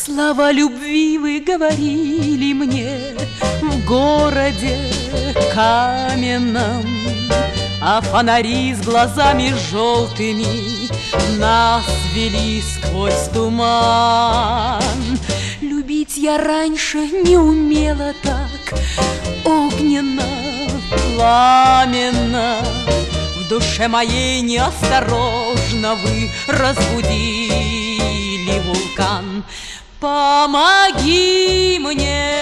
Слова любви вы говорили мне в городе каменном, а фонари с глазами желтыми нас вели сквозь туман. Любить я раньше не умела так огненно, пламенно. В душе моей неосторожно вы разбудили вулкан. Помоги мне,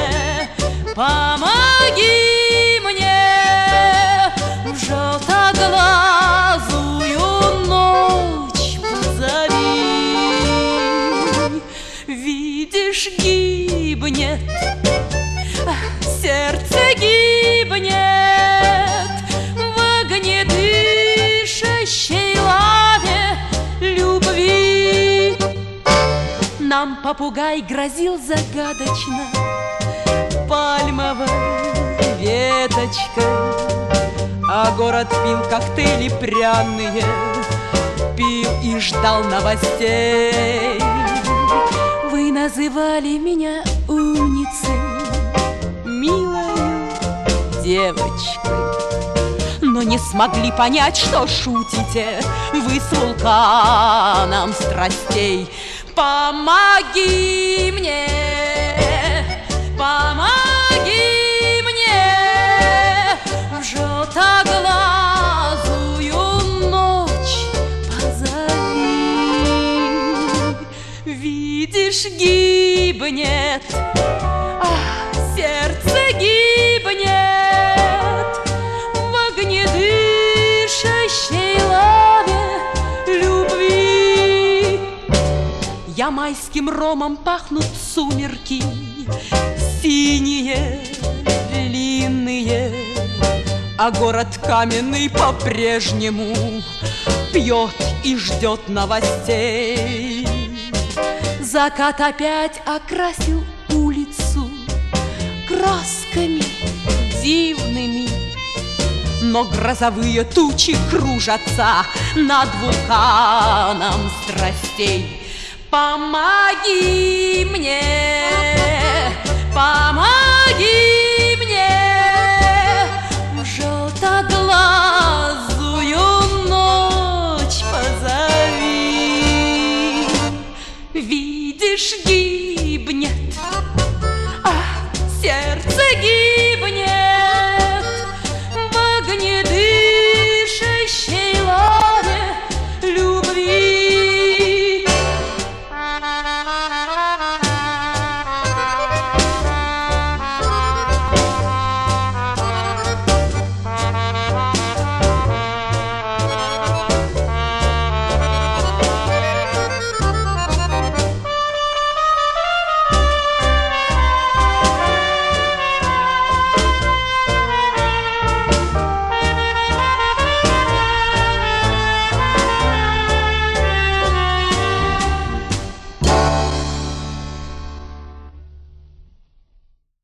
помоги мне, в желтоглазую ночь позови. Видишь, гибнет, сердце гибнет в огнедышащей лаве любви. Нам попугай грозил загадочно пальмовой веточкой, а город пил коктейли пряные, пил и ждал новостей. Вы называли меня умницей, милою девочкой, но не смогли понять, что шутите вы с вулканом страстей. Помоги мне, помоги мне, в желтоглазую ночь позови. Видишь, гибнет, сердце гибнет в огнедышащей лаве любви. Ямайским ромом пахнут сумерки, синие, длинные, а город каменный по-прежнему пьет и ждет новостей. Закат опять окрасил улицу красками дивными, но грозовые тучи кружатся над вулканом страстей. Помоги мне, помоги мне, в желтоглазую ночь позови. Видишь,